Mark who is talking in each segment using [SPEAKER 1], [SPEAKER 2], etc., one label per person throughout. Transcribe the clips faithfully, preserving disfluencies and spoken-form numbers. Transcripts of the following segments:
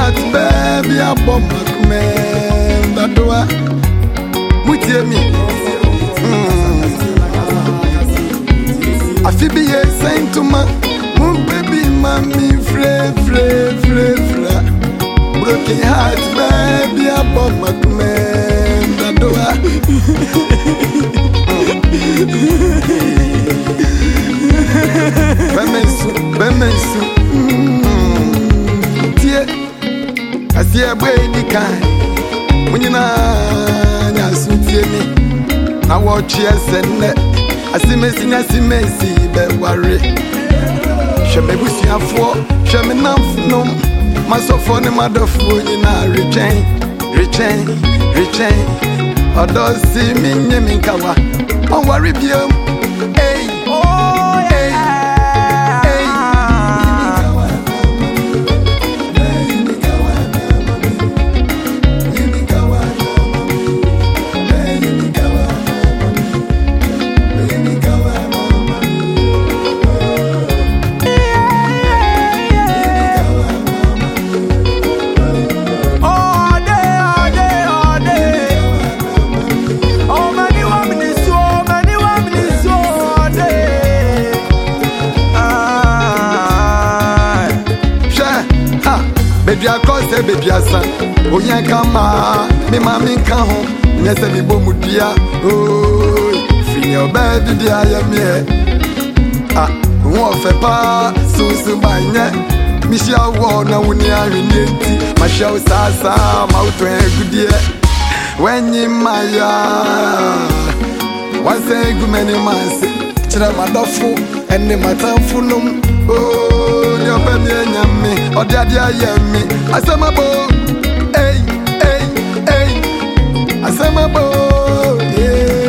[SPEAKER 1] heart, baby, I bomb my man. That do I. Mutie me. I feel be a saint to my moon, baby, mommy, fre, fre, fre, fre. Broken heart, baby, I bomb my man. That do I. Bemensu, bemensu. Tie, I see a baby kind. When you know, I see me. I watch yes and I see Messi, I see Messi, but worry. She may be seen for, she may not know. My sophomore, my mother, food in a rechain, rechain, rechain. Or does see me, Yemikawa. On worry, Pio. Hey, oh, hey, hey. Baby, I cross a baby, I son. Oh, yeah, come on. Me, mammy, come home. Yes, I be boom, dear. Oh, feel your baby, dear, I am here. Ah, one for pa, so so by net. Michelle Warner, when you are in it. My show, Sasa, mouth, good dear. When you my yard, once a good many months. Chira, my dofu, and the matter full. Oh, your baby and me, or daddy, I am me. I said my boy, hey, hey, hey. I said my boy, yeah.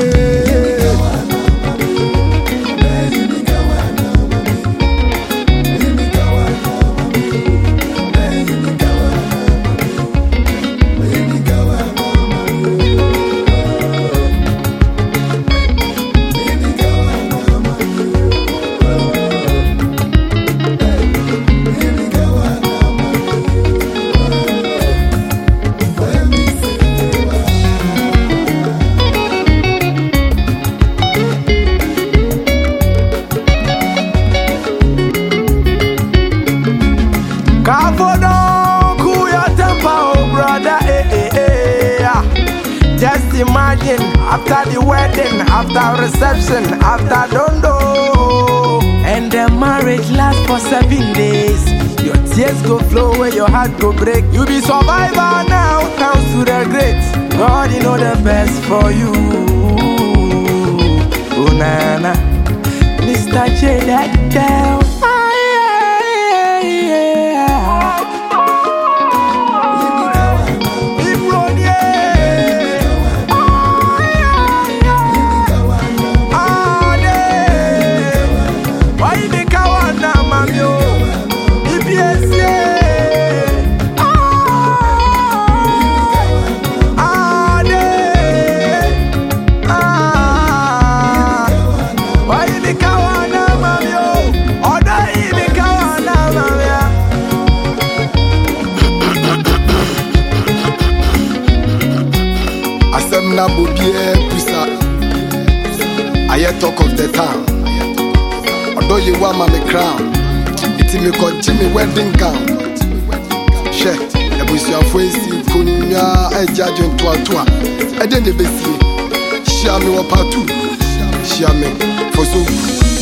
[SPEAKER 2] Just imagine, after the wedding, after reception, after don't know, and the marriage lasts for seven days. Your tears go flow where your heart go break. You be survivor now, thanks to the great. God, you know the best for you. Oh, nana, Mister J, that down.
[SPEAKER 1] Na bobie pusa I talk of the town. Although you want my crown, it's me called Jimmy wedding gown. She, a busia foisi, kunya, a judge and toa toa. I didn't be see. Shame or part two. Shame for so.